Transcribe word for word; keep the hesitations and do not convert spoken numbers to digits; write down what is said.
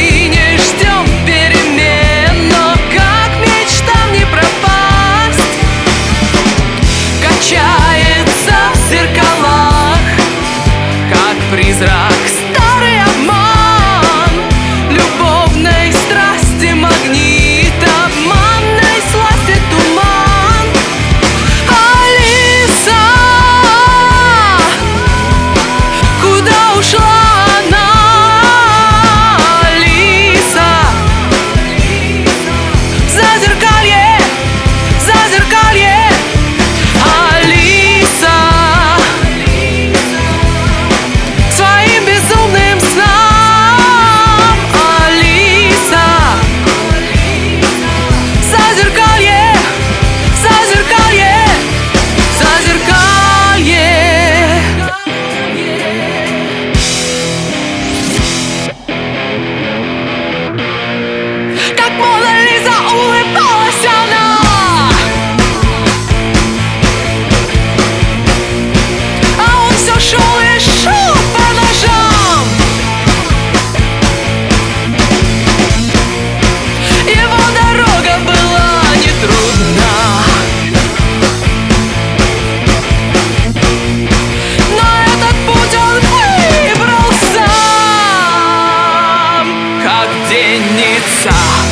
не ждем перемен, но как мечтам не пропасть. Качается в зеркалах, как призрак, старый обман любовной страсти, магнит обманной сласти, туман. Алиса, куда ушла она? Алиса, зазеркалье, зазеркалье. Алиса, своим безумным снам. Алиса, зазеркалье, зазеркалье, зазеркалье. Как Мона Лиза улыбалась она, а он все шел и шел по ножам. Его дорога была нетрудна, но этот путь он выбрал сам, как денница.